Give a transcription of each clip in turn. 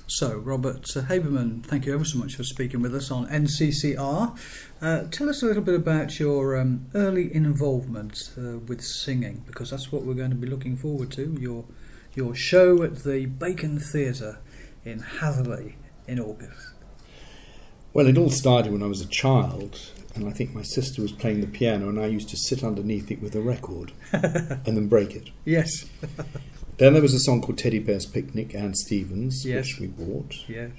So, Robert Haberman, thank you ever so much for speaking with us on NCCR. Tell us a little bit about your early involvement with singing, because that's what we're going to be looking forward to, your show at the Bacon Theatre in Hatherley in August. Well, it all started when I was a child, and I think my sister was playing the piano, and I used to sit underneath it with a record and then break it. Yes. Then there was a song called Teddy Bear's Picnic, Anne Stevens, Yes. which we bought. Yes.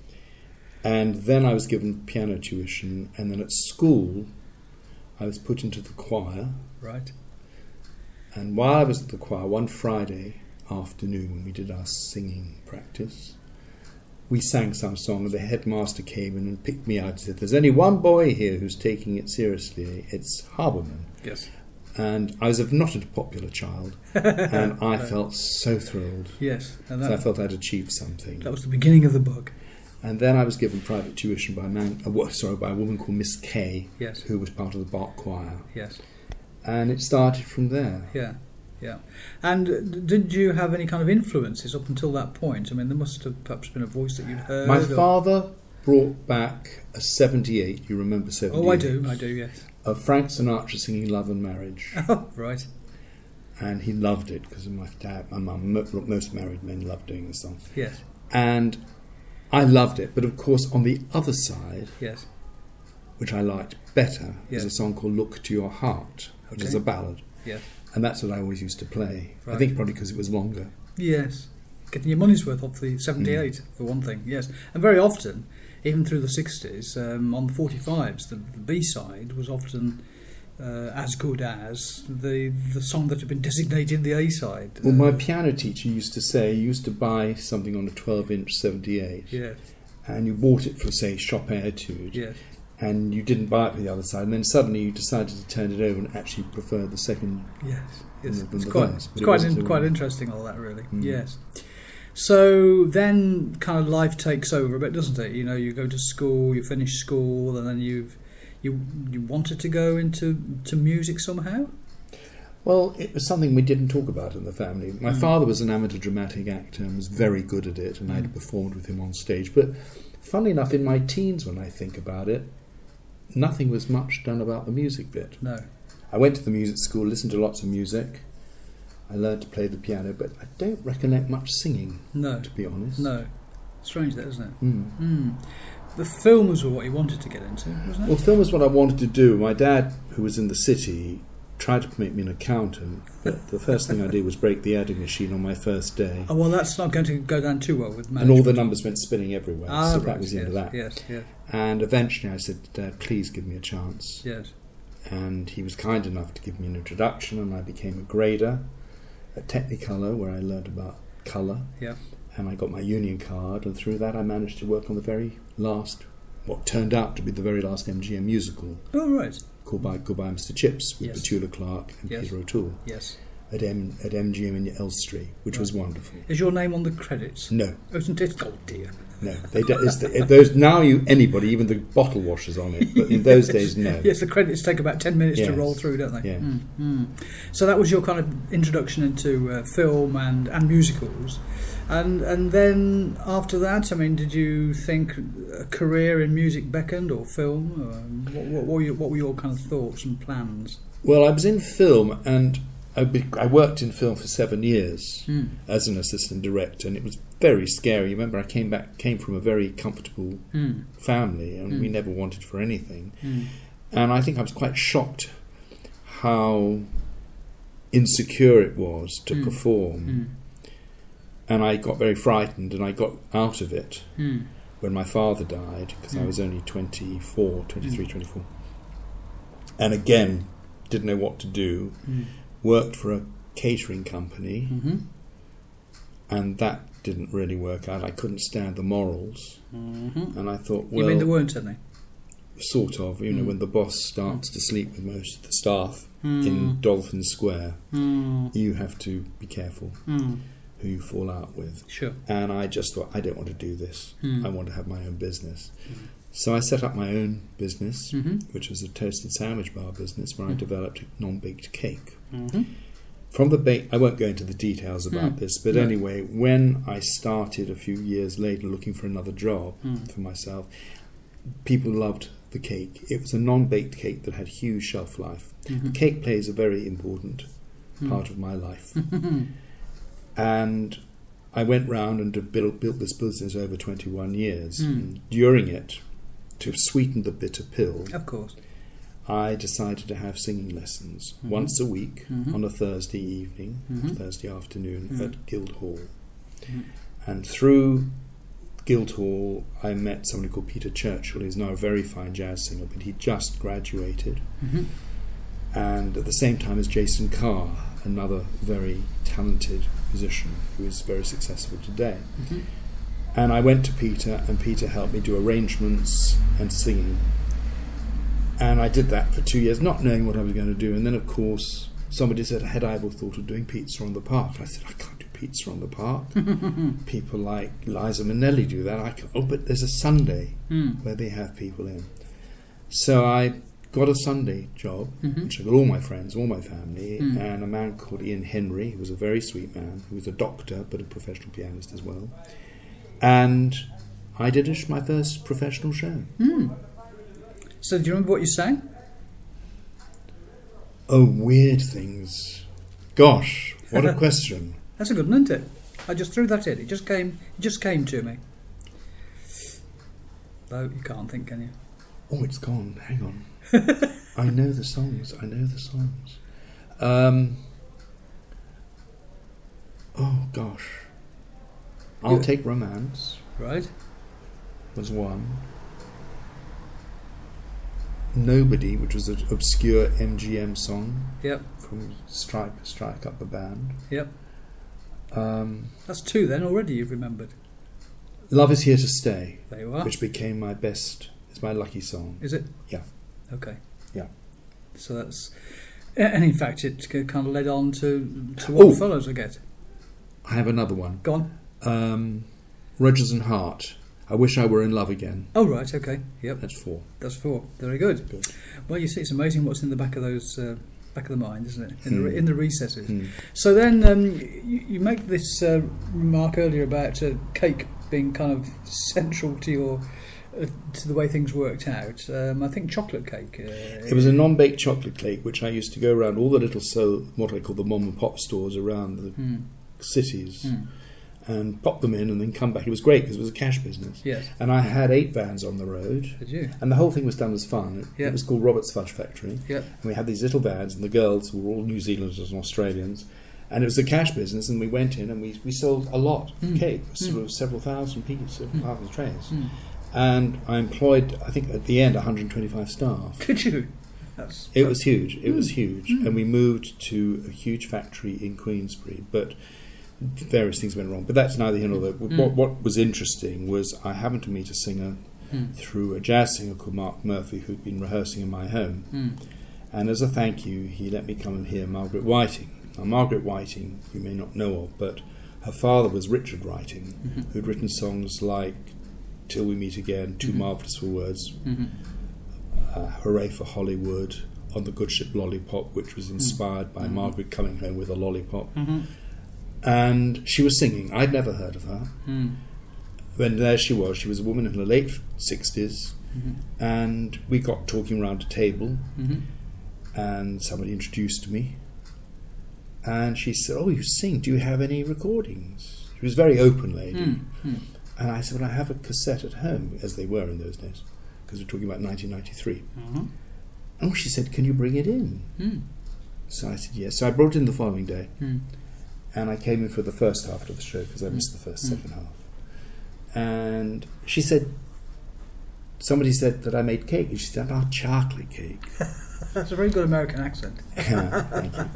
And then I was given piano tuition, and then at school I was put into the choir. Right. And while I was at the choir, one Friday afternoon when we did our singing practice, we sang some song, and the headmaster came in and picked me out and said, "There's only one boy here who's taking it seriously. It's Haberman." Yes. And I was not a popular child, and I felt so thrilled. Yes. And So I felt I'd achieved something. that was the beginning of the book. And then I was given private tuition by by a woman called Miss Kay, Yes. who was part of the Bach choir. Yes. And it started from there. Yeah. Yeah. And did you have any kind of influences up until that point? I mean, there must have perhaps been a voice that you'd heard. My father brought back a 78, you remember 78? Oh, I do, yes. Of Frank Sinatra singing Love and Marriage. Oh, right. And he loved it because my dad, my mum, most married men love doing the song. Yes. And I loved it. But of course, on the other side, Yes. which I liked better, Yes. is a song called Look to Your Heart, which is Okay. a ballad. Yes. And that's what I always used to play. Right. I think probably because it was longer. Yes. Getting your money's worth off the 78, for one thing, yes. And very often, even through the 60s, on the 45s, the B-side was often as good as the song that had been designated the A-side. Well, my piano teacher used to say, you used to buy something on a 12-inch 78, Yes, and you bought it for, say, Chopin Etude, yes. and you didn't buy it for the other side, and then suddenly you decided to turn it over and actually prefer the second. Yes, yes. than It's the quite, first, it's but it quite, wasn't quite a- interesting, all that, really. Mm. Yes. So then kind of life takes over a bit, doesn't it? You know, you go to school, you finish school, and then you wanted to go into music somehow? Well, it was something we didn't talk about in the family. My father was an amateur dramatic actor and was very good at it, and I'd performed with him on stage. But funnily enough, in my teens, when I think about it, nothing was much done about the music bit. No. I went to the music school, listened to lots of music. I learned to play the piano, but I don't recollect much singing, No. to be honest. No. Strange that, isn't it? Mm. The films were what you wanted to get into, wasn't it? Well, film was what I wanted to do. My dad, who was in the city, tried to make me an accountant, but the first thing I did was break the adding machine on my first day. Oh, well, that's not going to go down too well with And management. all the numbers went spinning everywhere, so right, that was the end of that. Yes, yes, And eventually I said, Dad, please give me a chance. yes. And he was kind enough to give me an introduction, and I became a grader at Technicolor, where I learned about colour. Yeah. And I got my union card, and through that I managed to work on the very last, what turned out to be the very last MGM musical, Oh, right. called Goodbye Mr. Chips, with Yes. Petula Clark and Yes. Peter O'Toole Yes. at MGM in Elstree, which was wonderful. Is your name on the credits? No, Isn't it? Oh, dear. no. Those now, anybody, even the bottle washer's on it, but in those days, no. Yes, the credits take about 10 minutes to Yes. roll through, don't they? Yeah. So that was your kind of introduction into film and musicals. And then after that, I mean, did you think a career in music beckoned, or film? What were your kind of thoughts and plans? Well, I was in film, and I worked in film for 7 years as an assistant director, and it was very scary. Remember, I came from a very comfortable family, and we never wanted for anything. And I think I was quite shocked how insecure it was to perform. And I got very frightened, and I got out of it when my father died, because I was only 24. And again, didn't know what to do. Worked for a catering company, and that didn't really work out. I couldn't stand the morals, and I thought, well, You mean there weren't any? sort of, when the boss starts to sleep with most of the staff in Dolphin Square, you have to be careful who you fall out with. Sure. And I just thought, I don't want to do this. I want to have my own business. So I set up my own business, which was a toast and sandwich bar business, where I developed a non-baked cake. from the I won't go into the details about this, but anyway, when I started a few years later looking for another job for myself, people loved the cake. It was a non-baked cake that had huge shelf life. The cake plays a very important part of my life. And I went round and built this business over 21 years. And during it, to sweeten the bitter pill, Of course. I decided to have singing lessons once a week on a Thursday evening, Thursday afternoon at Guildhall. And through Guildhall, I met somebody called Peter Churchill, who's now a very fine jazz singer, but he just graduated. And at the same time as Jason Carr, another very talented musician who is very successful today. And I went to Peter, and Peter helped me do arrangements and singing. And I did that for 2 years, not knowing what I was going to do. And then, of course, somebody said, had I ever thought of doing Pizza on the Park? I said, I can't do Pizza on the Park. People like Liza Minnelli do that. But there's a Sunday where they have people in. So I got a Sunday job, which I got all my friends, all my family, and a man called Ian Henry, who was a very sweet man, who was a doctor, but a professional pianist as well. And I did my first professional show. So do you remember what you sang? Oh, weird things. Gosh, what a question. That's a good one, isn't it? I just threw that in. It just came to me. Though you can't think, can you? Oh, it's gone. Hang on. I know the songs. Oh, gosh. I'll Take Romance. Right. Was one. Nobody, which was an obscure MGM song. Yep. From Strike Up the Band. Yep. That's two then already you've remembered. Love Is Here to Stay. There you are. Which became it's my lucky song. Is it? Yeah. Okay. Yeah. So that's... And in fact it kind of led on to what follows, I guess. I have another one. Go on. Rodgers and Hart. I Wish I Were in Love Again. Oh, right, okay. Yep. That's 4. That's 4. Very good. Well, you see, it's amazing what's in the back of those... back of the mind, isn't it? In the recesses. So then you make this remark earlier about cake being kind of central to to the way things worked out. I think chocolate cake. It was a non-baked chocolate cake, which I used to go around all the little what I call the mom and pop stores around the cities and pop them in and then come back. It was great because it was a cash business. Yes. And I had 8 vans on the road. Did you? And the whole thing was done as fun. It was called Robert's Fudge Factory. Yep. And we had these little vans, and the girls were all New Zealanders and Australians. And it was a cash business, and we went in and we sold a lot of cake, sort of several thousand pieces, several thousand trays. And I employed, I think at the end, 125 staff. Could you? It was huge. It was huge. And we moved to a huge factory in Queensbury, but various things went wrong. But that's neither here nor there. What was interesting was I happened to meet a singer through a jazz singer called Mark Murphy, who'd been rehearsing in my home. And as a thank you, he let me come and hear Margaret Whiting. Now, Margaret Whiting, you may not know of, but her father was Richard Whiting, who'd written songs like Till We Meet Again, Too Marvellous for Words, Hooray for Hollywood, On the Good Ship Lollipop, which was inspired by Margaret coming home with a lollipop. And she was singing. I'd never heard of her. When there she was a woman in her late 60s, and we got talking around a table, and somebody introduced me, and she said, "Oh, you sing, do you have any recordings?" She was a very open lady. And I said, "Well, I have a cassette at home," as they were in those days, because we're talking about 1993. And she said, "Can you bring it in?" So I said, yes. So I brought it in the following day. And I came in for the first half of the show because I missed the second half. And she said, somebody said that I made cake. And she said, "Oh, chocolate cake." That's a very good American accent. Thank you.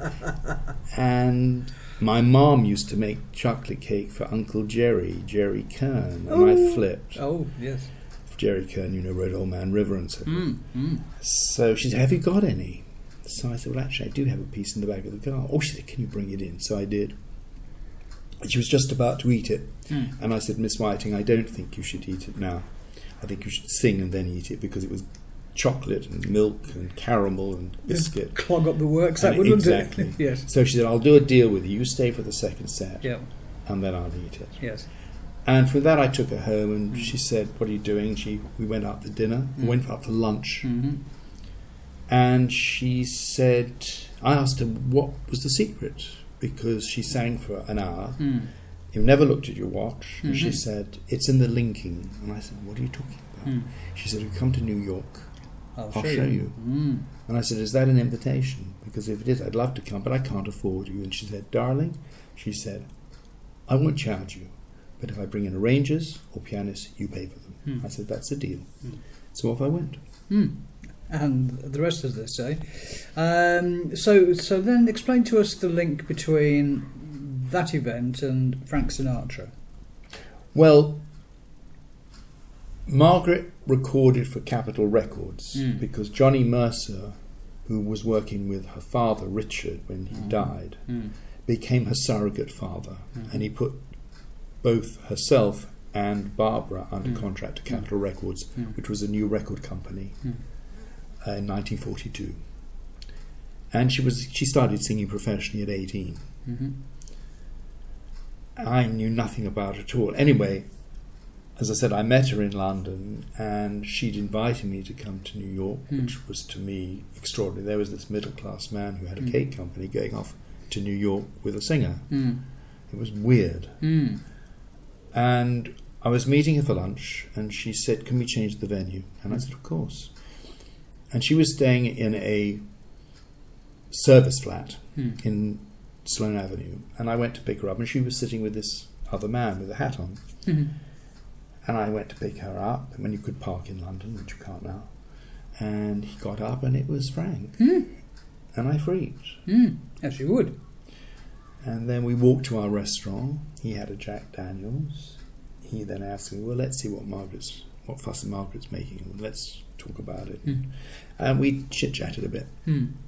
And my mom used to make chocolate cake for Uncle Jerry Kern. And I flipped. Oh, yes. Jerry Kern, wrote Old Man River and so forth. So she said, "Have you got any?" So I said, "Well, actually, I do have a piece in the back of the car." Oh, she said, "Can you bring it in?" So I did. And she was just about to eat it. And I said, "Miss Whiting, I don't think you should eat it now. I think you should sing and then eat it," because it was chocolate and milk and caramel and biscuit. Clog up the works, that would, exactly. Wouldn't it? Yes. So she said, I'll do a deal with you. You stay for the second set, Yeah. and then I'll eat it. Yes. And from that, I took her home, and she said, "What are you doing?" We went out to dinner. We went out for lunch, and she said, I asked her what was the secret, because she sang for an hour. You never looked at your watch. And she said, "It's in the linking." And I said, "What are you talking about?" She said, "You come to New York, I'll show you." And I said, "Is that an invitation? Because if it is, I'd love to come, but I can't afford you." And she said, "Darling," she said, "I won't charge you, but if I bring in arrangers or pianists, you pay for them." I said, "That's a deal." So off I went. And the rest, as they say. So then explain to us the link between that event and Frank Sinatra. Well, Margaret recorded for Capitol Records because Johnny Mercer, who was working with her father Richard when he died, became her surrogate father, and he put both herself and Barbara under contract to Capitol Records, which was a new record company, in 1942. And she started singing professionally at 18. I knew nothing about it at all. Anyway, as I said, I met her in London, and she'd invited me to come to New York, which was to me extraordinary. There was this middle-class man who had a cake company going off to New York with a singer. It was weird. And I was meeting her for lunch, and she said, "Can we change the venue?" And I said, "Of course." And she was staying in a service flat in Sloane Avenue, and I went to pick her up, and she was sitting with this other man with a hat on. And I went to pick her up, when you could park in London, which you can't now. And he got up, and it was Frank. And I freaked. As you would. And then we walked to our restaurant. He had a Jack Daniels. He then asked me, "Well, let's see what fuss Margaret's making. Let's talk about it." And we chit-chatted a bit.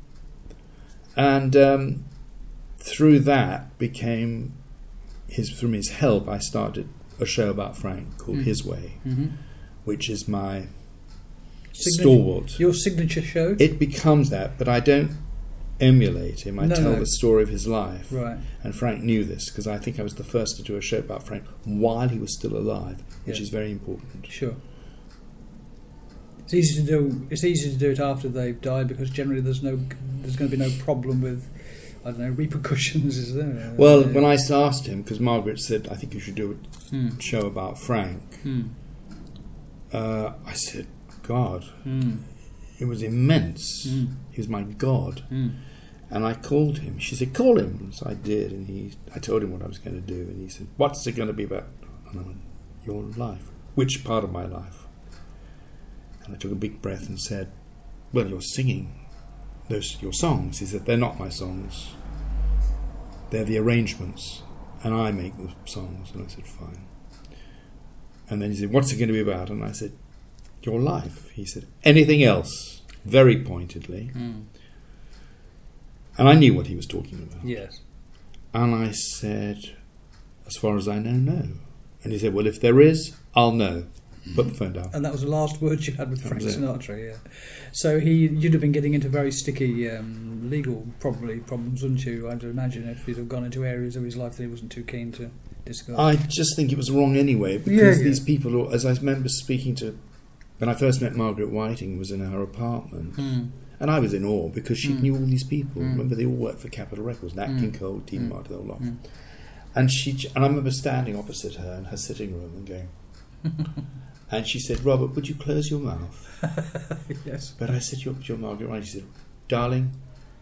And through that from his help, I started a show about Frank called His Way, which is my stalwart. Your signature show? It becomes that, but I don't emulate him. I tell the story of his life. Right. And Frank knew this, because I think I was the first to do a show about Frank while he was still alive, which is very important. Sure. It's easy to do it after they've died, because generally there's going to be no problem with, I don't know, repercussions, is there? Well, when I asked him, because Margaret said, "I think you should do a show about Frank," I said, "God, it was immense. He was my God." And I called him. She said, "Call him." So I did, and I told him what I was going to do, and he said, "What's it going to be about?" And I went, "Your life." "Which part of my life?" And I took a big breath and said, "Well, you're singing your songs." He said, "They're not my songs. They're the arrangements, and I make the songs." And I said, "Fine." And then he said, "What's it going to be about?" And I said, "Your life." He said, "Anything else?" Very pointedly. And I knew what he was talking about. Yes. And I said, "As far as I know, no." And he said, "Well, if there is, I'll know." Put the phone down. And that was the last words you had with Frank Sinatra, yeah. So you'd have been getting into very sticky legal problems, wouldn't you? I'd imagine, if you'd have gone into areas of his life that he wasn't too keen to discuss. I just think it was wrong anyway, because these people, as I remember speaking to, when I first met Margaret Whiting, was in her apartment, and I was in awe, because she knew all these people. Remember, they all worked for Capitol Records, Nat King Cole, Dean Martin, all off. And I remember standing opposite her in her sitting room and going, and she said, "Robert, would you close your mouth?" Yes. But I said, "You're Margaret Whiting." She said, "Darling,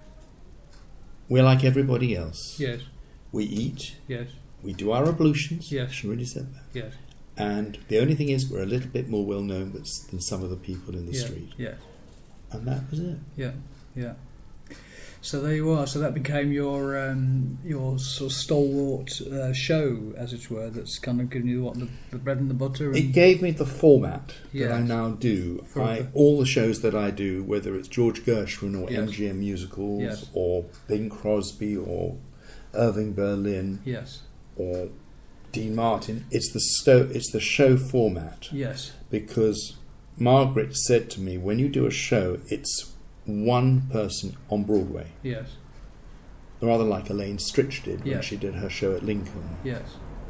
we're like everybody else. Yes. We eat. Yes. We do our ablutions." Yes. She really said that. Yes. And the only thing is, we're a little bit more well known than some of the people in the street. Yes. And that was it. Yeah. Yeah. So there you are. So that became your sort of stalwart show, as it were. That's kind of giving you the bread and the butter. And it gave me the format that I now do. All the shows that I do, whether it's George Gershwin or MGM musicals or Bing Crosby or Irving Berlin or Dean Martin, it's the show format. Yes. Because Margaret said to me, when you do a show, it's one person on Broadway. Yes. Rather like Elaine Stritch did when Yes. she did her show at Lincoln. Yes.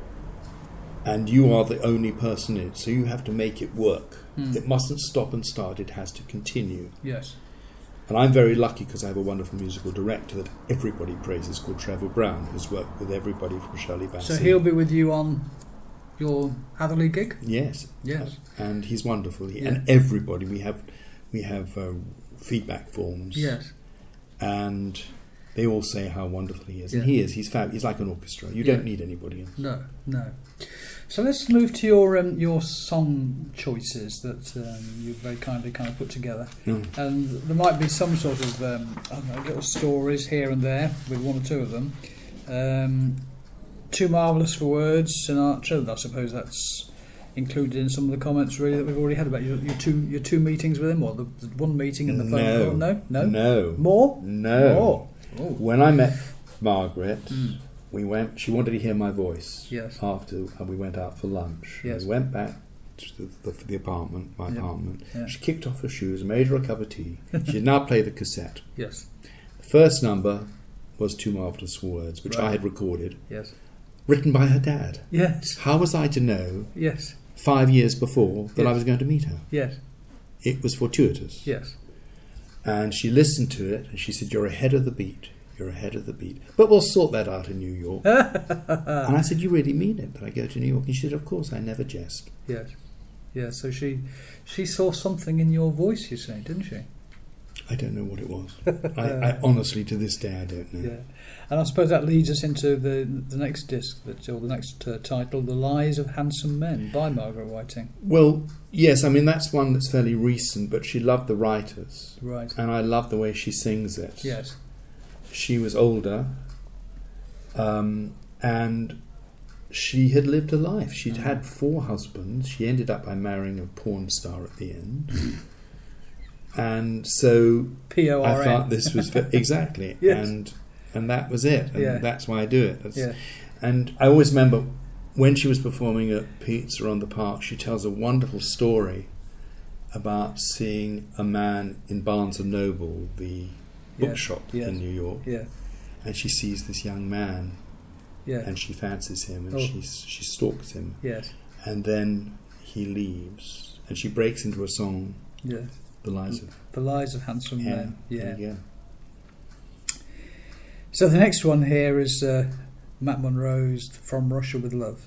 And you are the only person in it, so you have to make it work. Mm. It mustn't stop and start, it has to continue. Yes. And I'm very lucky because I have a wonderful musical director that everybody praises called Trevor Brown, who's worked with everybody from Shirley Bassey. So he'll be with you on your Hatherley gig? Yes. Yes. And he's wonderful. Yeah. And everybody, we have feedback forms. Yes. And they all say how wonderful he is. Yeah. And he is. He's fab. He's like an orchestra. You don't need anybody else. No, no. So let's move to your song choices that you very kindly kind of put together. Mm. And there might be some sort of I don't know, little stories here and there with one or two of them. Too Marvellous for Words, Sinatra. I suppose that's included in some of the comments really that we've already had about your two meetings with him, or the one meeting and the phone call. No. More. No. Oh. When I met Margaret, she wanted to hear my voice. Yes. After we went out for lunch. Yes. We went back to the apartment, my apartment. Yeah. She kicked off her shoes, made her a cup of tea. She had now played the cassette. Yes. The first number was Too Marvellous for Words, which Right. I had recorded, Yes. written by her dad. Yes. How was I to know Yes. 5 years before that I Yes. was going to meet her? Yes. It was fortuitous. Yes. And she listened to it and she said, "You're ahead of the beat. You're ahead of the beat. But we'll sort that out in New York." And I said, "You really mean it, that I go to New York?" And she said, "Of course, I never jest." Yes. Yeah, so she saw something in your voice, you say, didn't she? I don't know what it was. I honestly, to this day, I don't know. Yeah. And I suppose that leads us into the next disc, or the next title, The Lies of Handsome Men, by Margaret Whiting. Well, yes, I mean, that's one that's fairly recent, but she loved the writers. Right. And I love the way she sings it. Yes. She was older, and she had lived a life. She'd had 4 husbands. She ended up by marrying a porn star at the end. And so P-O-R-N. I thought this was... exactly. Yes. And that was it. And that's why I do it. Yeah. And I always remember when she was performing at Pizza on the Park, she tells a wonderful story about seeing a man in Barnes & Noble, the bookshop in New York. Yeah. And she sees this young man, Yeah. and she fancies him, and she stalks him. Yes. And then he leaves, and she breaks into a song, Yeah. The Lies of Handsome Men. Yeah. Yeah. So the next one here is Matt Monro's From Russia with Love.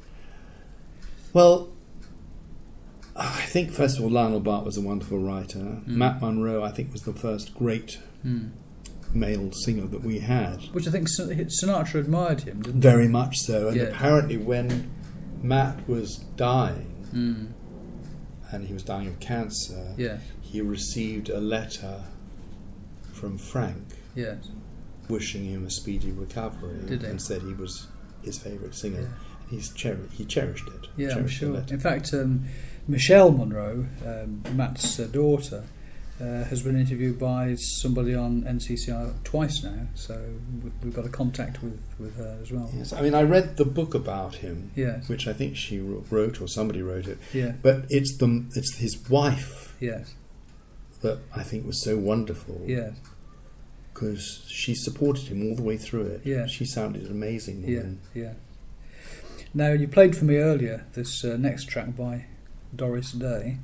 Well, I think first of all Lionel Bart was a wonderful writer. Matt Monro, I think, was the first great male singer that we had. Which I think Sinatra admired him, didn't Very much so. And Yeah. apparently when Matt was dying, and he was dying of cancer, Yeah. he received a letter from Frank Yes. wishing him a speedy recovery. Did he? And said he was his favourite singer. Yeah. And he cherished it. Yeah, I'm Cherished the sure. letter. In fact, Michelle Monroe, Matt's daughter, has been interviewed by somebody on NCCR twice now, so we've got a contact with her as well. Yes, I mean, I read the book about him, Yes. which I think she wrote or somebody wrote it. Yeah. But it's his wife Yes. that I think was so wonderful. Yes. Because she supported him all the way through it. Yeah. She sounded an amazing Yeah. woman. Yeah. Now you played for me earlier this next track by Doris Day.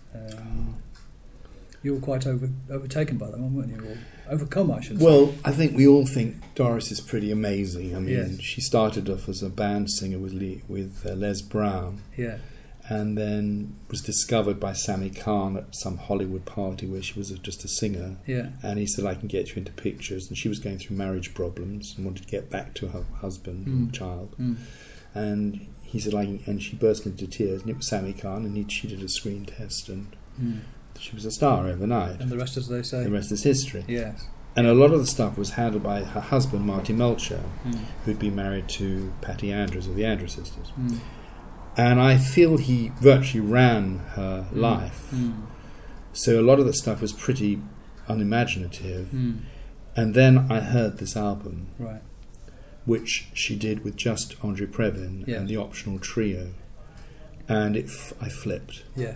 You were quite overtaken by that one, weren't you? Or overcome, I should say. Well, I think we all think Doris is pretty amazing. I mean, Yes. she started off as a band singer with Les Brown, Yeah. and then was discovered by Sammy Kahn at some Hollywood party where she was just a singer. Yeah. And he said, "I can get you into pictures." And she was going through marriage problems and wanted to get back to her husband and child. And he said, and she burst into tears, and it was Sammy Kahn, and she did a screen test, and she was a star overnight. And the rest, as they say. The rest is history. Yes. And a lot of the stuff was handled by her husband, Marty Melcher, who'd been married to Patty Andrews of the Andrews Sisters. And I feel he virtually ran her life. So a lot of the stuff was pretty unimaginative. And then I heard this album, Right. which she did with just Andre Previn Yes. and the optional trio. And I flipped. Yeah.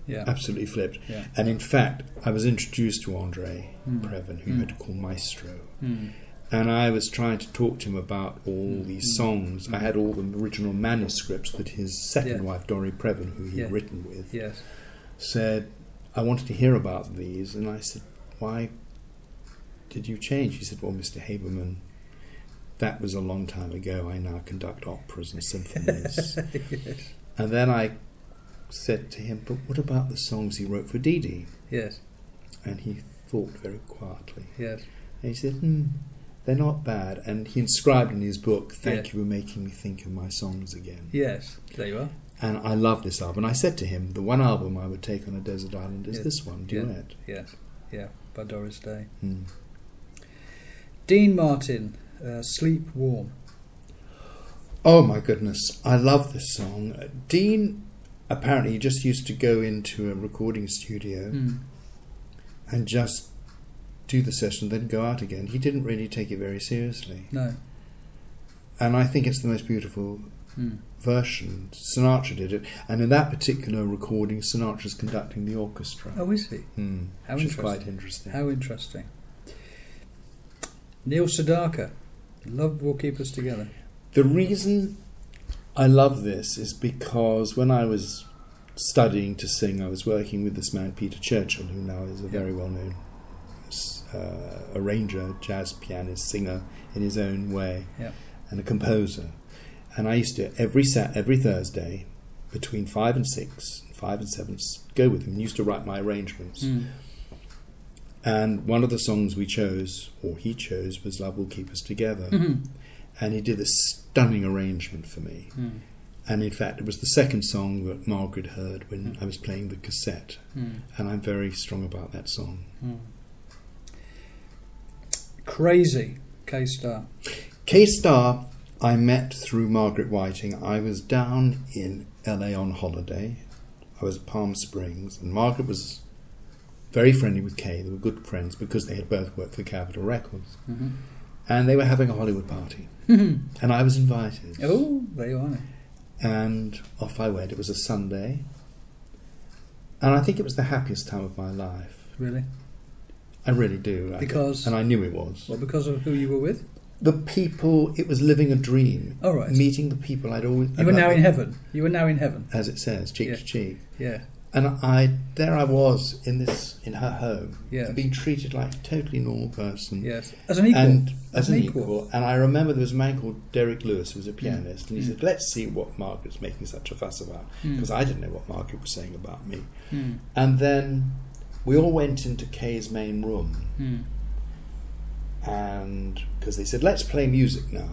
Yeah. Absolutely flipped. Yeah. And in fact, I was introduced to Andre Mm. Previn, who you had to call Maestro. Mm. And I was trying to talk to him about all these songs. I had all the original manuscripts that his second wife, Dori Previn, who he'd written with, said, I wanted to hear about these. And I said, why did you change? He said, well, Mr. Haberman, that was a long time ago. I now conduct operas and symphonies. Yes. And then I said to him, but what about the songs he wrote for Didi? Yes. And he thought very quietly. Yes. And he said, they're not bad. And he inscribed in his book, thank you for making me think of my songs again. Yes, there you are. And I love this album. And I said to him, the one album I would take on a desert island is this one, Duet. Yes, yeah, by Doris Day. Mm. Dean Martin, Sleep Warm. Oh my goodness, I love this song. Dean apparently just used to go into a recording studio and just do the session, then go out again. He didn't really take it very seriously. No. And I think it's the most beautiful version. Sinatra did it, and in that particular recording, Sinatra's conducting the orchestra. Oh, is he? How which interesting. is quite interesting. How interesting. Neil Sedaka, Love Will Keep Us Together. The reason I love this is because when I was studying to sing, I was working with this man, Peter Churchill, who now is a very well-known arranger, jazz pianist, singer in his own way, and a composer. And I used to, every Thursday, between 5 and 6, 5 and 7, go with him. He used to write my arrangements. And one of the songs we chose, or he chose, was Love Will Keep Us Together. And he did a stunning arrangement for me. And in fact, it was the second song that Margaret heard when I was playing the cassette. And I'm very strong about that song. Crazy, K-Star. K-Star, I met through Margaret Whiting. I was down in LA on holiday. I was at Palm Springs, and Margaret was very friendly with Kay. They were good friends because they had both worked for Capitol Records. And they were having a Hollywood party. And I was invited. Oh, there you are. And off I went. It was a Sunday. And I think it was the happiest time of my life. Really? I really do. Because? And I knew it was. Well, because of who you were with? The people, it was living a dream. Oh, right. Meeting the people I'd always... You were now in heaven. You were now in heaven. As it says, cheek to cheek. Yeah. And there I was in her home, being treated like a totally normal person. Yes, as an equal. And as an equal. And I remember there was a man called Derek Lewis, who was a pianist, and he said, let's see what Margaret's making such a fuss about, because I didn't know what Margaret was saying about me. And then we all went into Kay's main room, and because they said, let's play music now.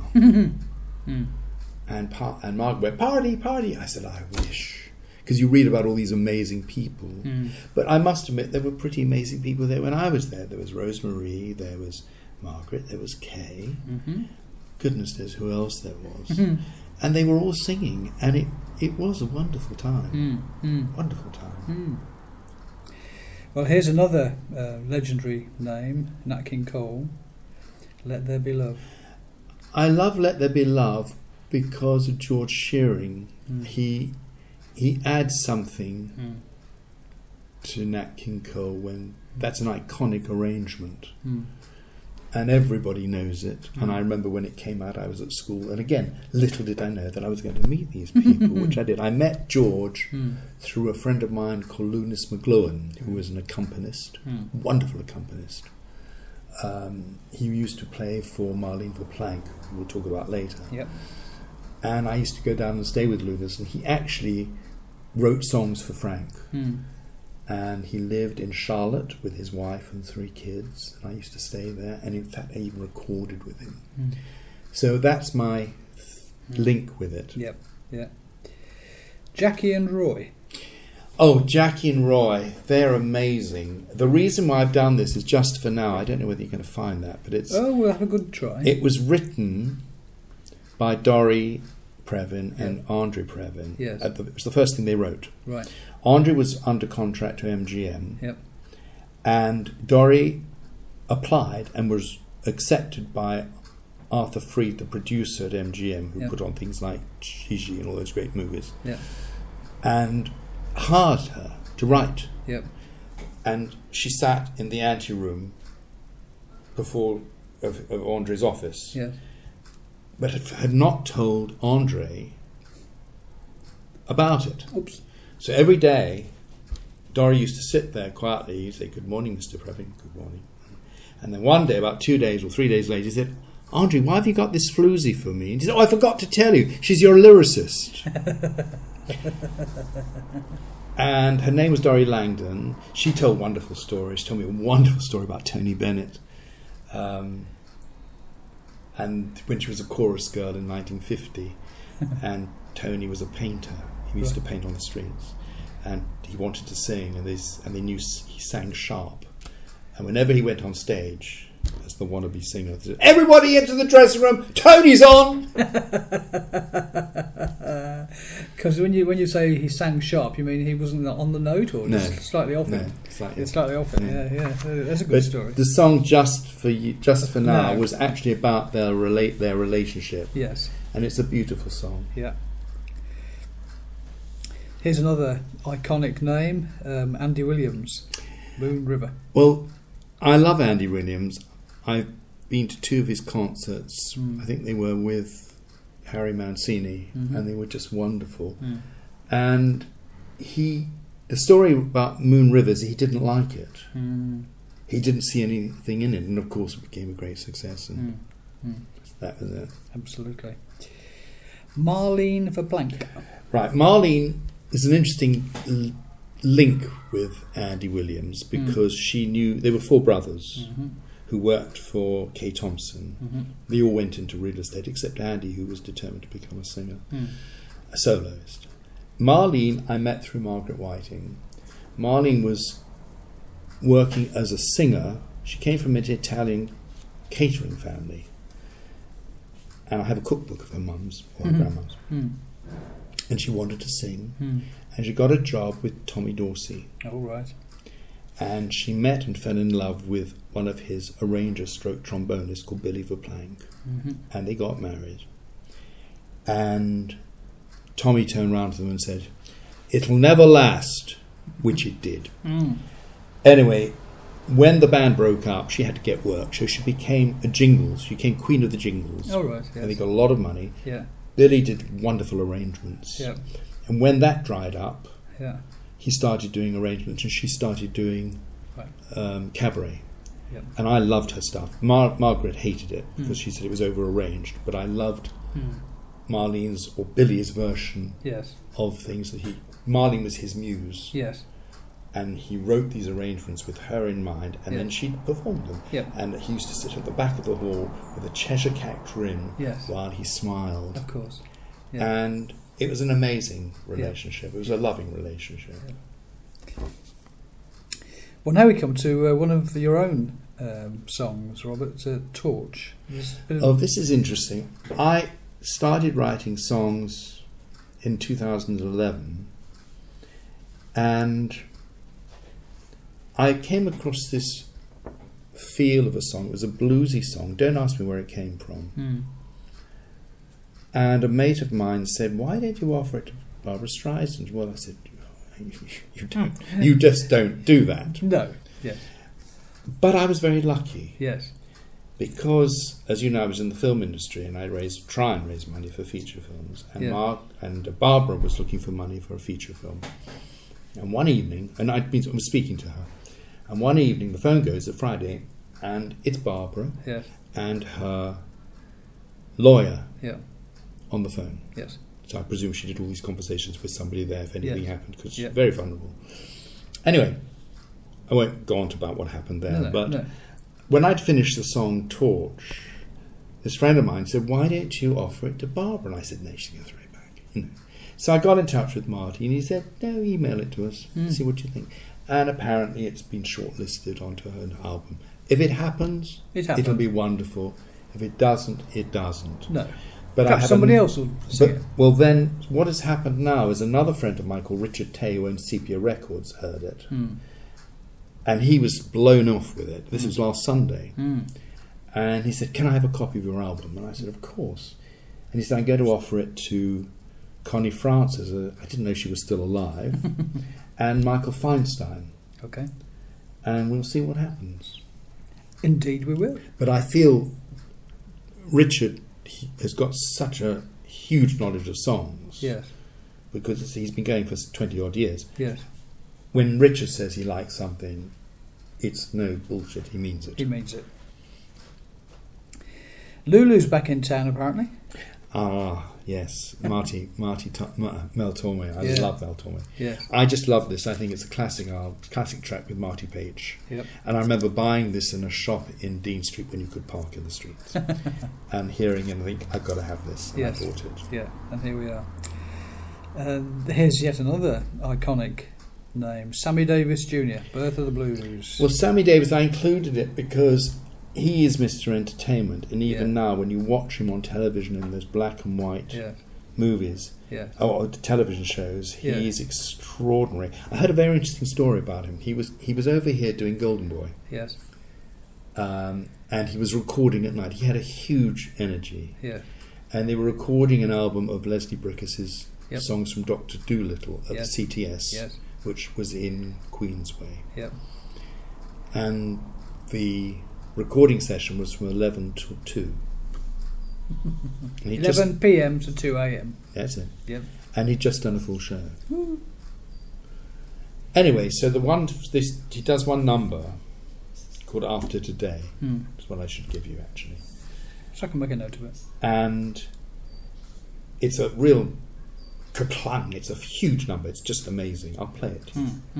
And Margaret went, party, party. I said, I wish. Because you read about all these amazing people. But I must admit, there were pretty amazing people there when I was there. There was Rosemary, there was Margaret, there was Kay. Goodness knows who else there was. And they were all singing, and it was a wonderful time. Wonderful time. Well, here's another legendary name, Nat King Cole, Let There Be Love. I love Let There Be Love because of George Shearing. He adds something to Nat King Cole when that's an iconic arrangement, and everybody knows it. And I remember when it came out, I was at school, and again, little did I know that I was going to meet these people, which I did. I met George through a friend of mine called Lunis McLuhan, who was an accompanist, wonderful accompanist. He used to play for Marlene Verplank, who we'll talk about later. And I used to go down and stay with Lunis, and he actually wrote songs for Frank. And he lived in Charlotte with his wife and 3 kids, and I used to stay there, and in fact I even recorded with him. So that's my link with it. Jackie and Roy. Oh, Jackie and Roy, they're amazing. The reason why I've done this is just for now. I don't know whether you're going to find that, but it's... Oh, we'll have a good try. It was written by Dori Previn and Andre Previn. It was the first thing they wrote. Right. Andre was under contract to MGM. And Dori applied and was accepted by Arthur Freed, the producer at MGM, who put on things like Gigi and all those great movies. And hired her to write. Yep. And she sat in the ante-room of Andre's office, Yes. but had not told Andre about it. Oops. So every day, Dory used to sit there quietly. He'd say, "Good morning, Mr. Previn, good morning." And then one day, about 2 days or 3 days later, he said, "Andre, why have you got this floozy for me?" And he said, "Oh, I forgot to tell you, she's your lyricist." And her name was Dory Langdon. She told wonderful stories. She told me a wonderful story about Tony Bennett. And when she was a chorus girl in 1950, and Tony was a painter. He used to paint on the streets. And he wanted to sing, and they knew he sang sharp. And whenever he went on stage as the wannabe singer, they said, "Everybody into the dressing room, Tony's on!" Because when you say he sang sharp, you mean he wasn't on the note, or just slightly off it? No, slightly. Slightly off it. Yeah. That's a good story. The song "Just for Now" was actually about their relationship. Yes. And it's a beautiful song. Yeah. Here's another iconic name, Andy Williams, Moon River. Well, I love Andy Williams. I've been to 2 of his concerts. I think they were with Harry Mancini, and they were just wonderful. And the story about Moon River is he didn't like it. He didn't see anything in it, and of course it became a great success. And that was it. Absolutely. Marlene Verblank. Right, Marlene is an interesting link with Andy Williams because she knew they were 4 brothers who worked for Kay Thompson. They all went into real estate except Andy, who was determined to become a singer, a soloist. Marlene I met through Margaret Whiting. Marlene was working as a singer. She came from an Italian catering family, and I have a cookbook of her mum's or her grandmum's. And she wanted to sing, and she got a job with Tommy Dorsey. Oh, right. And she met and fell in love with one of his arranger stroke trombonists called Billy Verplank, and they got married. And Tommy turned round to them and said, "It'll never last," which it did. Anyway, when the band broke up, she had to get work, so she became a jingles. She became queen of the jingles. Oh, right. Yes. And they got a lot of money. Yeah. Billy did wonderful arrangements. Yeah. And when that dried up, Yeah. he started doing arrangements, and she started doing cabaret. Yep. And I loved her stuff. Margaret hated it because she said it was over-arranged, but I loved Marlene's or Billy's version of things that Marlene was his muse. Yes. And he wrote these arrangements with her in mind, and then she performed them. Yep. And he used to sit at the back of the hall with a Cheshire cat grin while he smiled. Of course. Yeah. And it was an amazing relationship. It was a loving relationship. Yeah. Well, now we come to one of your own songs, Robert, Torch. This is interesting. I started writing songs in 2011, and I came across this feel of a song. It was a bluesy song. Don't ask me where it came from. And a mate of mine said, "Why don't you offer it to Barbara Streisand?" Well, I said, "You don't. You just don't do that." No. Yes. But I was very lucky. Yes. Because, as you know, I was in the film industry, and I try and raise money for feature films. And Barbara was looking for money for a feature film. And one evening, and I was speaking to her, and one evening the phone goes at Friday, and it's Barbara and her lawyer on the phone. Yes. So I presume she did all these conversations with somebody there if anything happened, because she's very vulnerable. Anyway, I won't go on to about what happened there, but when I'd finished the song Torch, this friend of mine said, "Why don't you offer it to Barbara?" And I said, "No, she's going to throw it back." So I got in touch with Marty, and he said, "No, email it to us, see what you think." And apparently it's been shortlisted onto her album. If it happens, it'll be wonderful. If it doesn't, it doesn't. No. But perhaps somebody else will sing it. Well, then, what has happened now is another friend of mine called Richard Tay, who owns Sepia Records, heard it. And he was blown off with it. This was last Sunday. And he said, "Can I have a copy of your album?" And I said, "Of course." And he said, "I'm going to offer it to Connie Francis, I didn't know she was still alive, and Michael Feinstein. Okay. And we'll see what happens. Indeed we will. But I feel Richard has got such a huge knowledge of songs. Yes. Because he's been going for 20 odd years. Yes. When Richard says he likes something, it's no bullshit, he means it. He means it. Lulu's back in town apparently. Ah, yes. Mel Tormé. I love Mel Tormé. Yeah. I just love this. I think it's a classic track with Marty Page. Yep. And I remember buying this in a shop in Dean Street when you could park in the streets and hearing it and think, I've got to have this. And Yes. I bought it. Yeah, and here we are. Here's yet another iconic name, Sammy Davis Jr., Birth of the Blues. Well, Sammy Davis, I included it because he is Mr. Entertainment, and even now, when you watch him on television in those black and white movies or television shows, he is extraordinary. I heard a very interesting story about him. He was over here doing Golden Boy. Yes. And he was recording at night. He had a huge energy. Yeah. And they were recording an album of Leslie Bricuss's songs from Dr. Dolittle at the CTS, which was in Queensway. Yep. And the recording session was from 11 till 2. 11 p.m. to 2 a.m. That's it. Yep. And he'd just done a full show. Anyway, so he does one number called After Today. That's what I should give you, actually. So I can make a note of it. And it's a real kerklang. It's a huge number. It's just amazing. I'll play it.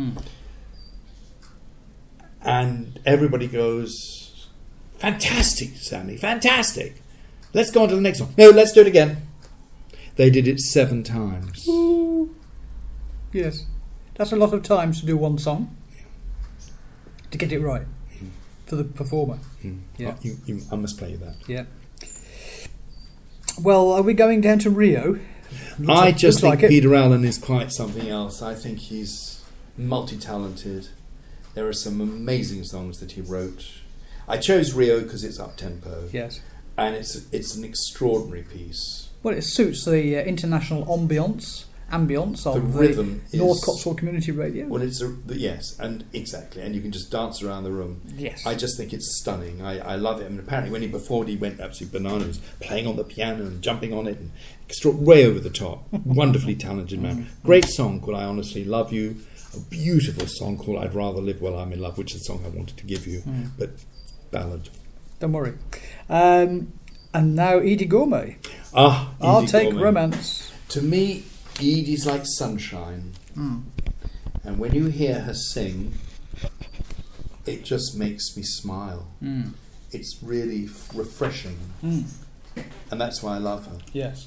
And everybody goes, fantastic, Sammy, fantastic. Let's go on to the next one. No, let's do it again. They did it 7 times. Ooh. Yes. That's a lot of times to do one song. To get it right. For the performer. Yeah. I must play you that. Yeah. Well, are we going down to Rio? I just think Peter Allen is quite something else. I think he's multi-talented. There are some amazing songs that he wrote. I chose Rio because it's up-tempo. Yes. And it's an extraordinary piece. Well, it suits the international ambience of the rhythm North Cotswold Community Radio. Well, yes, and exactly, and you can just dance around the room. Yes. I just think it's stunning. I love it. I mean, apparently when he performed, he went absolutely bananas, playing on the piano and jumping on it, and way over the top. Wonderfully talented man. Great song called I Honestly Love You. A beautiful song called I'd Rather Live While I'm in Love, which is the song I wanted to give you, but ballad. Don't worry. And now Edie Gourmet. I'll Take Gourmet. Romance. To me, Edie's like sunshine. And when you hear her sing, it just makes me smile. It's really refreshing. And that's why I love her. Yes.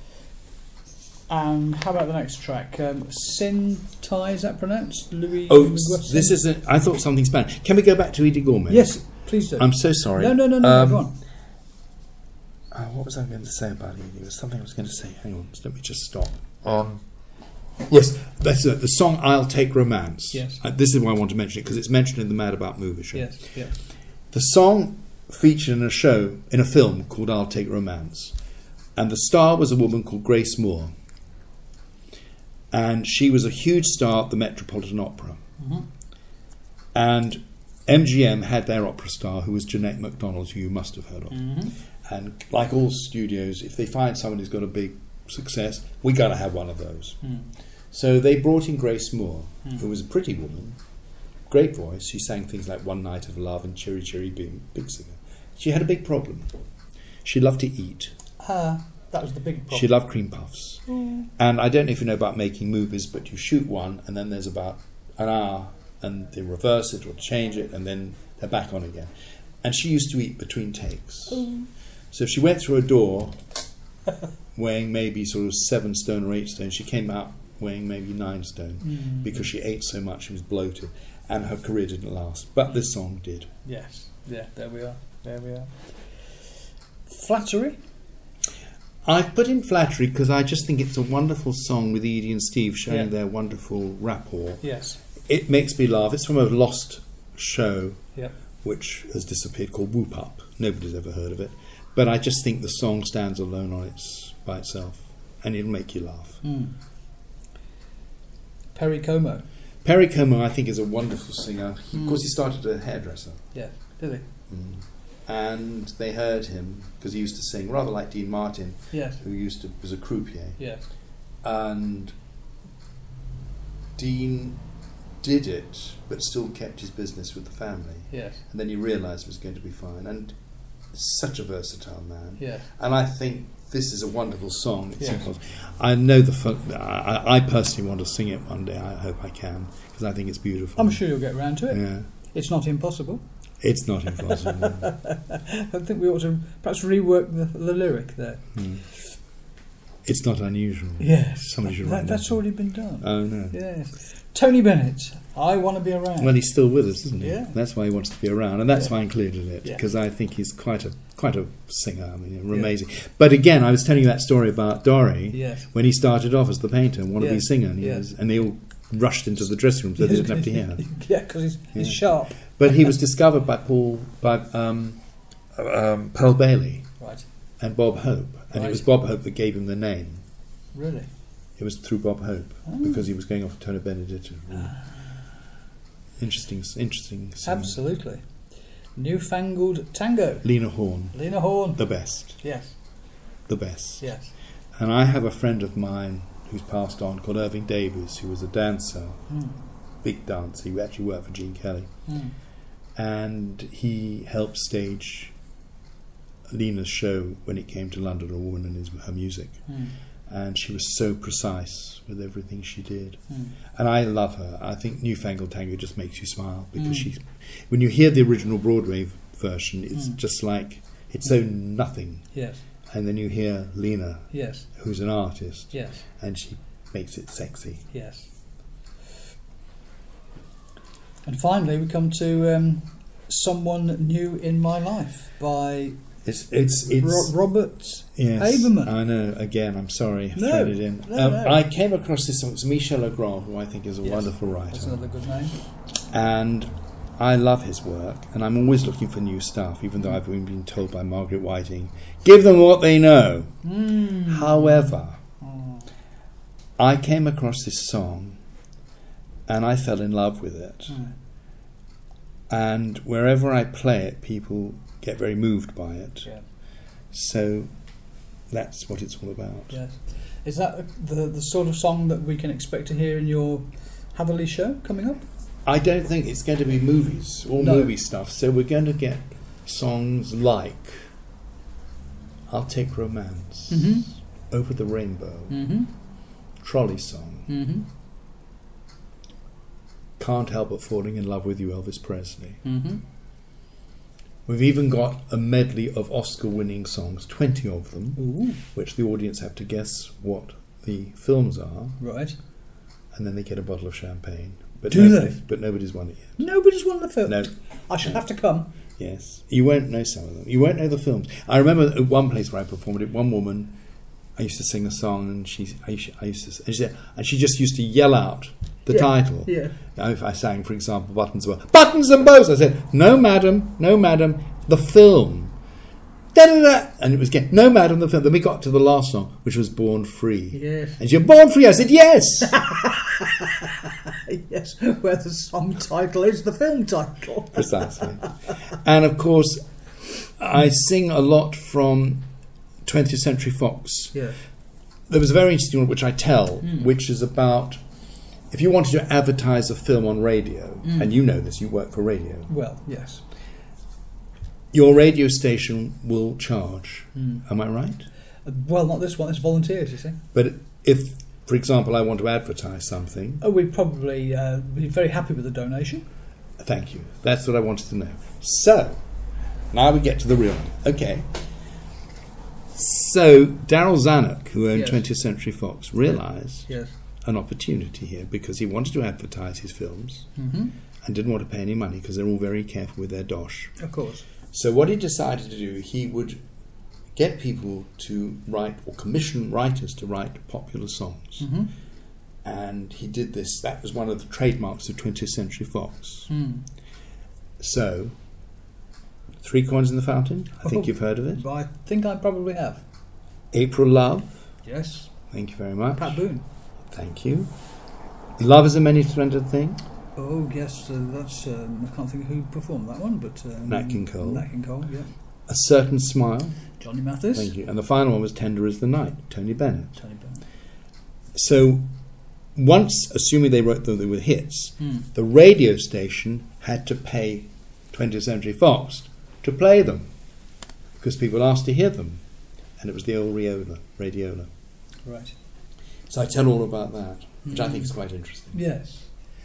And how about the next track? Sin Tai, is that pronounced? Louis. This isn't. I thought something Spanish. Can we go back to Edie Gourmet? Yes, please do. I'm so sorry. No, go on. What was I going to say about Edie? There was something I was going to say. Hang on, let me just stop. Yes, that's the song I'll Take Romance. Yes. This is why I want to mention it, because it's mentioned in the Mad About Movie show. Yes, yeah. The song featured in a film called I'll Take Romance. And the star was a woman called Grace Moore. And she was a huge star at the Metropolitan Opera. And MGM had their opera star, who was Jeanette MacDonald, who you must have heard of. And like all studios, if they find someone who's got a big success, we got to have one of those. So they brought in Grace Moore, who was a pretty woman, great voice. She sang things like One Night of Love and Cherry Cherry Beam, big singer. She had a big problem. She loved to eat. That was the big problem. She loved cream puffs. And I don't know if you know about making movies, but you shoot one and then there's about an hour and they reverse it or change it and then they're back on again. And she used to eat between takes. So if she went through a door weighing maybe sort of 7 stone or 8 stone, she came out weighing maybe 9 stone because she ate so much, she was bloated, and her career didn't last. But this song did. Yes, yeah, there we are. Flattery? I've put in Flattery because I just think it's a wonderful song with Edie and Steve showing their wonderful rapport. Yes. It makes me laugh. It's from a lost show which has disappeared called Whoop Up. Nobody's ever heard of it. But I just think the song stands alone by itself. and it'll make you laugh. Perry Como. Perry Como, I think, is a wonderful singer. Of course, he started as a hairdresser. Yeah, did he? And they heard him because he used to sing rather like Dean Martin, Yes. who was a croupier. Yes. And Dean did it, but still kept his business with the family. Yes. And then he realised it was going to be fine. And such a versatile man. Yes. And I think this is a wonderful song. It's Yes. simple. I know I personally want to sing it one day. I hope I can, because I think it's beautiful. I'm sure you'll get around to it. Yeah. It's not impossible. It's not impossible. I think we ought to perhaps rework the lyric there. It's not unusual. Yes. Somebody should write that's that. already been done. Oh, no. Yes. Tony Bennett, I Want to Be Around. Well, he's still with us, isn't he? Yeah. That's why he wants to be around, and that's Yeah. why I included it, Yeah. because I think he's quite a singer. I mean, amazing. But again, I was telling you that story about Dorry Yes. when he started off as the painter and wanted to be a Yes. singer, and, Yes. and they all rushed into the dressing room so they didn't have to hear. Yeah, because he's Yeah. sharp. But he was discovered by Pearl Bailey Right. and Bob Hope, and Right. it was Bob Hope that gave him the name. Really? It was through Bob Hope because he was going off to Tony Benedetto. Interesting singer. Absolutely. Newfangled Tango. Lena Horne, Lena Horne. the best, Yes. the best. Yes. And I have a friend of mine who's passed on called Irving Davies, who was a dancer, big dancer. He actually worked for Gene Kelly, and he helped stage Lena's show when it came to London, A Woman and her music. And she was so precise with everything she did. And I love her. I think Newfangled Tango just makes you smile because when you hear the original Broadway version, it's just like, it's so nothing. Yes. And then you hear Lena, Yes. who's an artist, Yes. and she makes it sexy. Yes. And finally, we come to Someone New in My Life by It's Robert yes, Haberman. I know. Again, I'm sorry, I've No, thrown it in. no. I came across this song. It's Michel Legrand, who I think is a Yes, wonderful That's writer, another good name. and I love his work. And I'm always looking for new stuff, even though I've been told by Margaret Whiting, give them what they know. However, I came across this song, and I fell in love with it. And wherever I play it, people get very moved by it. Yeah. So that's what it's all about. Yes. Is that the sort of song that we can expect to hear in your Hatherley show coming up? I don't think it's going to be movies or No. movie stuff. So we're going to get songs like I'll Take Romance, Over the Rainbow, Trolley Song, Can't Help But Falling in Love with You, Elvis Presley. We've even got a medley of Oscar-winning songs, 20 of them, Ooh. which the audience have to guess what the films are, Right. and then they get a bottle of champagne. But Do they? But nobody's won it yet. Nobody's won the film. No. I shall have to come. Yes. You won't know some of them. You won't know the films. I remember at one place where I performed it, one woman, I used to sing a song, and she just used to yell out the title. Yeah. If I sang, for example, Buttons and Bows. Buttons and Bows! I said, no, madam, the film. Da-da-da! And it was again, no, madam, the film. Then we got to the last song, which was Born Free. Yes. And she said, Born Free? I said, yes! Yes, where the song title is the film title. Precisely. And of course, I sing a lot from 20th Century Fox. Yeah. There was a very interesting one which I tell, which is about if you wanted to advertise a film on radio, and you know this, you work for radio, Well, yes. your radio station will charge. Am I right? Well, not this one. It's volunteers, you see. But if, for example, I want to advertise something, Oh, we'd probably be very happy with the donation. thank you. That's what I wanted to know. So, now we get to the real one. Okay. So, Daryl Zanuck, who owned Yes. 20th Century Fox, realised Yes. an opportunity here because he wanted to advertise his films Mm-hmm. and didn't want to pay any money because they're all very careful with their dosh. Of course. So what he decided to do, he would get people to write or commission writers to write popular songs. Mm-hmm. And he did this. That was one of the trademarks of 20th Century Fox. So, Three Coins in the Fountain, I think you've heard of it. I think I probably have. April Love, Yes. Thank you very much. Pat Boone. Thank you. Love is a many-splendid thing. Oh yes, that's I can't think of who performed that one, but Nat King Cole. Nat King Cole, yeah. A Certain Smile. Johnny Mathis. Thank you. And the final one was Tender as the Night, Tony Bennett. Tony Bennett. So once, assuming they wrote them, they were hits, the radio station had to pay 20th Century Fox to play them because people asked to hear them, and it was the old radiola. Right. So I tell all about that, which I think is quite interesting. Yes.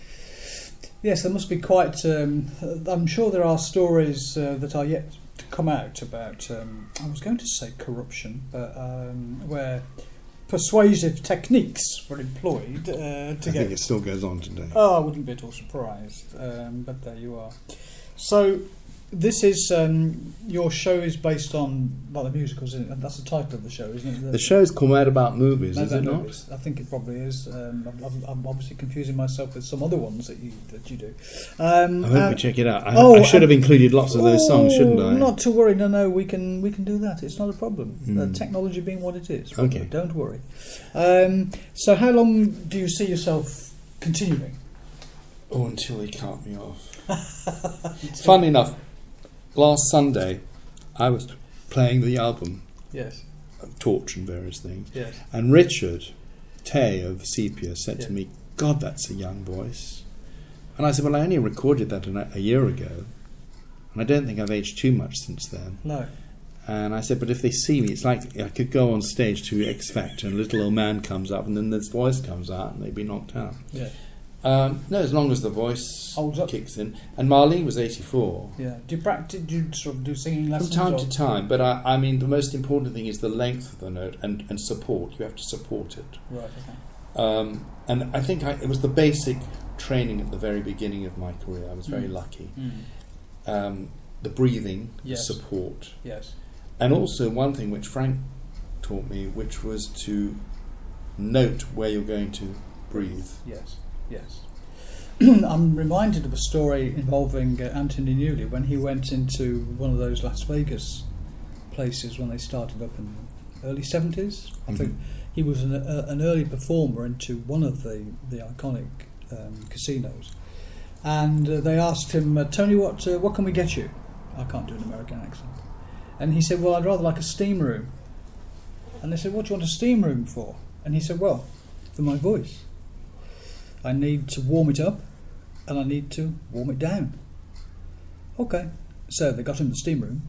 Yes, there must be quite... I'm sure there are stories that are yet to come out about, I was going to say corruption, but where persuasive techniques were employed to I think it still goes on today. Oh, I wouldn't be at all surprised, but there you are. So, this is... your show is based on the musicals, isn't it? That's the title of the show, isn't it? The show is called Mad About Movies, is it not? I think it probably is. I'm obviously confusing myself with some other ones that you do. I hope we check it out. I should have included lots of those songs, shouldn't I? Not to worry. No, we can do that. It's not a problem. Technology being what it is. Okay. Don't worry. So how long do you see yourself continuing? Oh, until they cut me off. Funnily enough, last Sunday I was playing the album. Yes. Torch and various things. Yes. And Richard Tay of Sepia said to me, God, that's a young voice. And I said, well, I only recorded that a year ago, and I don't think I've aged too much since then. No. And I said, but if they see me, it's like I could go on stage to X Factor and a little old man comes up and then this voice comes out and they'd be knocked out. Yeah. No, as long as the voice kicks in. And Marlene was 84. Yeah. Do you practice? Do you sort of do singing lessons? From time to time, but I mean, the most important thing is the length of the note and support. You have to support it. Right. Okay. And I think it was the basic training at the very beginning of my career. I was very lucky. The breathing, the support. Yes. And also one thing which Frank taught me, which was to note where you're going to breathe. Yes. Yes. I'm reminded of a story involving Anthony Newley when he went into one of those Las Vegas places when they started up in the early 70s. I think he was an early performer into one of the iconic casinos. And they asked him, Tony, what can we get you? I can't do an American accent. And he said, well, I'd rather like a steam room. And they said, what do you want a steam room for? And he said, well, for my voice. I need to warm it up and I need to warm it down. Okay. So they got him the steam room.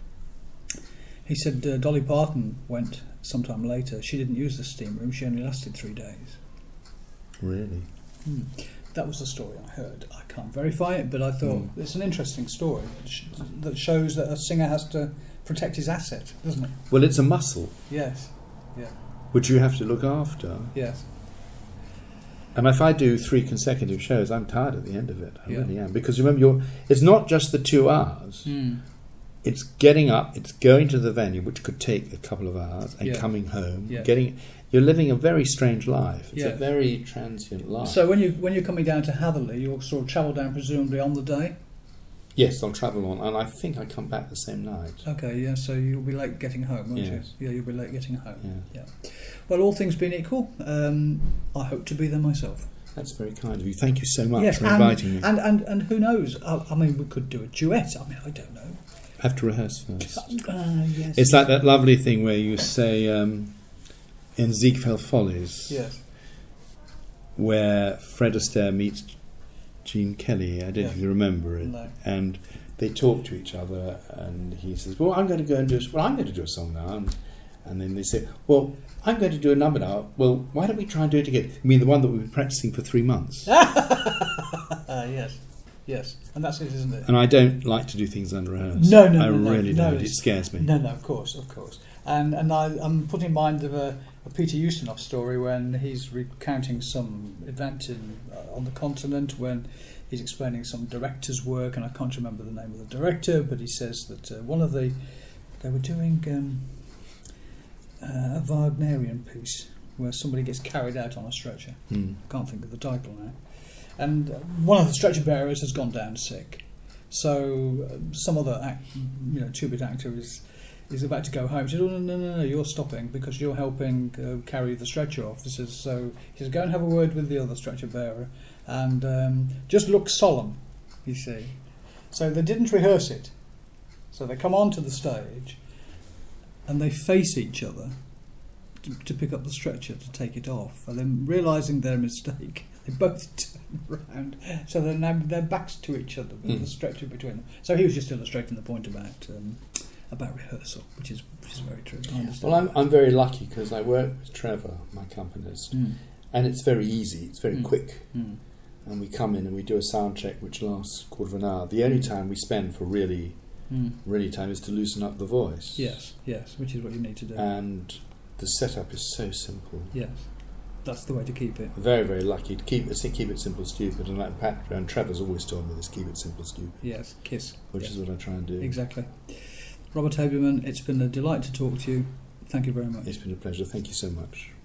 He said Dolly Parton went sometime later. She didn't use the steam room. She only lasted 3 days. Really? That was the story I heard. I can't verify it, but I thought it's an interesting story that shows that a singer has to protect his asset, doesn't it? Well, it's a muscle. Yes. Yeah. Which you have to look after. Yes. And if I do 3 consecutive shows, I'm tired at the end of it. I really am. Because remember, it's not just the 2 hours. It's getting up, it's going to the venue, which could take a couple of hours, and coming home. You're living a very strange life. It's a very transient life. So when you're coming down to Hatherley, you'll sort of travel down presumably on the day? Yes, I'll travel on, and I think I come back the same night. Okay, yeah, so you'll be late getting home, won't you? Yeah, you'll be late getting home. Yeah. Well, all things being equal, I hope to be there myself. That's very kind of you. Thank you so much for inviting me. And who knows? I mean, we could do a duet. I mean, I don't know. I have to rehearse first. Yes. It's like that lovely thing where you say in Ziegfeld Follies, where Fred Astaire meets Gene Kelly. I don't know if you remember it. No. And they talk to each other, and he says, "Well, I'm going to go and do. I'm going to do a song now." And then they say, "Well, I'm going to do a number now. Well, why don't we try and do it together?" You mean the one that we've been practicing for 3 months? Yes, and that's it, isn't it? And I don't like to do things unrehearsed. No, I really don't. It scares me. No, of course. And I'm put in mind of a Peter Ustinov story when he's recounting some event on the continent when he's explaining some director's work, and I can't remember the name of the director, but he says that they were doing a Wagnerian piece where somebody gets carried out on a stretcher. Can't think of the title now. And one of the stretcher bearers has gone down sick. So some other two-bit actor He's about to go home. He said, "Oh, no, you're stopping because you're helping carry the stretcher off." He says, "Go and have a word with the other stretcher bearer and just look solemn," you see. So they didn't rehearse it. So they come onto the stage and they face each other to pick up the stretcher to take it off. And then, realising their mistake, they both turn around. So they're now their backs to each other with the stretcher between them. So he was just illustrating the point about rehearsal, which is very true. I understand. Well, I'm very lucky because I work with Trevor, my accompanist, and it's very easy. It's very quick. And we come in and we do a sound check which lasts a quarter of an hour. The only time we spend for really time is to loosen up the voice. Yes, which is what you need to do. And the setup is so simple. Yes, that's the way to keep it. Very, very lucky to keep it simple, stupid. And like and Trevor's always told me this: keep it simple, stupid. Yes, KISS. Which is what I try and do. Exactly. Robert Haberman, it's been a delight to talk to you. Thank you very much. It's been a pleasure. Thank you so much.